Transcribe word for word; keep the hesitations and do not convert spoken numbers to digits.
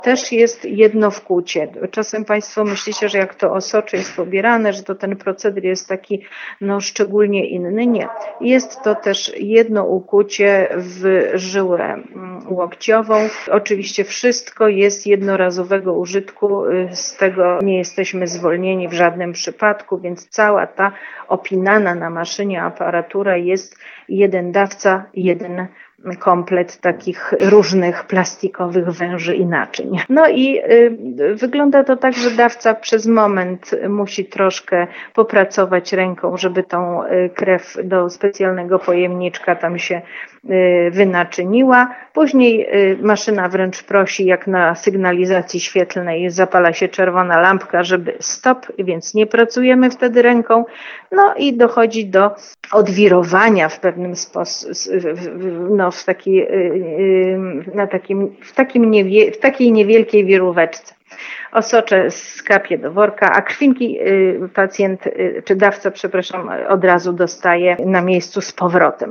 też jest jedno wkłucie. Czasem Państwo myślicie, że jak to osocze jest pobierane, że to ten proceder jest taki no szczególnie inny. Nie. Jest to też jedno ukłucie w żyłę łokciową. Oczywiście wszystko jest jednorazowego użytku, z tego nie jesteśmy zwolnieni w żadnym przypadku, więc cała ta opinana na maszynie aparatura jest jeden dawca, jeden komplet takich różnych plastikowych węży i naczyń. No i y, wygląda to tak, że dawca przez moment musi troszkę popracować ręką, żeby tą y, krew do specjalnego pojemniczka tam się y, wynaczyniła. Później y, maszyna wręcz prosi, jak na sygnalizacji świetlnej zapala się czerwona lampka, żeby stop, więc nie pracujemy wtedy ręką. No i dochodzi do odwirowania w pewnym sposób, no w takiej, na takim, w takim niewie, w takiej niewielkiej wiróweczce. Osocze skapie do worka, a krwinki pacjent, czy dawca, przepraszam, od razu dostaje na miejscu z powrotem.